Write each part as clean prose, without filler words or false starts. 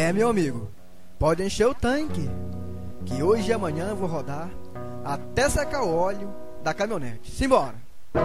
Meu amigo, pode encher o tanque, que hoje e amanhã eu vou rodar até secar o óleo da caminhonete. Simbora!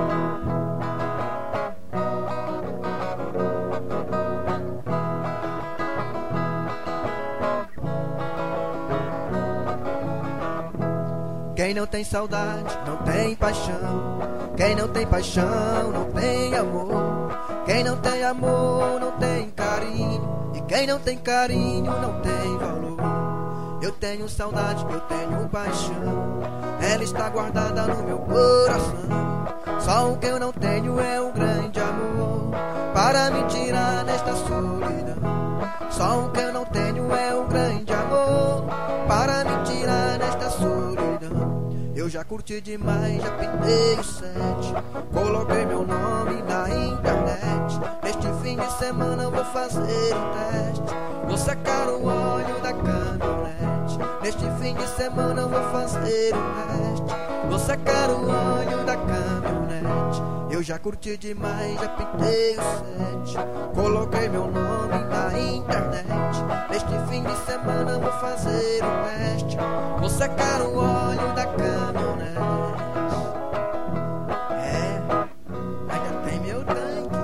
Quem não tem saudade não tem paixão. Quem não tem paixão não tem amor. Quem não tem amor não tem carinho. E quem não tem carinho não tem valor. Eu tenho saudade, eu tenho paixão. Ela está guardada no meu coração. Só o que eu não tenho é um grande amor para me tirar desta solidão. Só o que eu não tenho é um grande amor para me tirar desta solidão. Eu já curti demais, já pintei o set, coloquei meu nome na internet. Neste fim de semana eu vou fazer um teste, vou secar o óleo da caminhonete. Neste fim de semana eu vou fazer um teste, vou secar o óleo da caminhonete. Eu já curti demais, já pintei o set, coloquei meu nome na internet. Neste fim de semana eu vou fazer um teste, vou secar o óleo da caminhonete. Ainda tem meu tanque.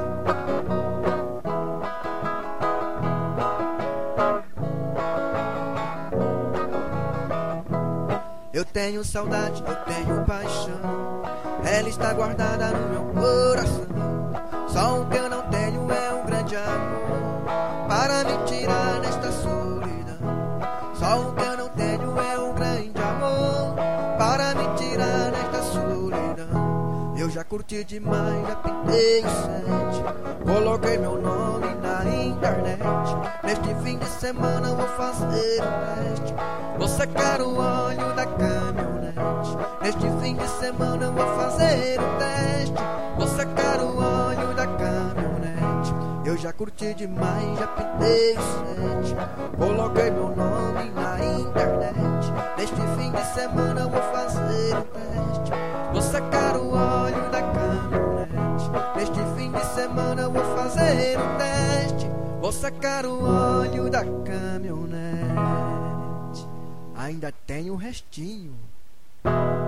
Eu tenho saudade, eu tenho paixão. Ela está guardada no meu coração. Só o que eu não tenho é um grande amor para me tirar desta solidão. Só o que eu não tenho é um grande amor para me tirar desta solidão. Eu já curti demais, já pintei o set, coloquei meu nome na internet. Neste fim de semana eu vou fazer um teste, vou secar o óleo da caminhonete. Neste fim de semana eu vou fazer um teste, vou secar o óleo da caminhonete. Eu já curti demais, já pintei o set, coloquei meu nome na internet. Neste fim de semana eu vou fazer um teste, vou secar o óleo da caminhonete. Neste fim de semana eu vou fazer um teste, vou secar o óleo da caminhonete. Ainda tem um restinho.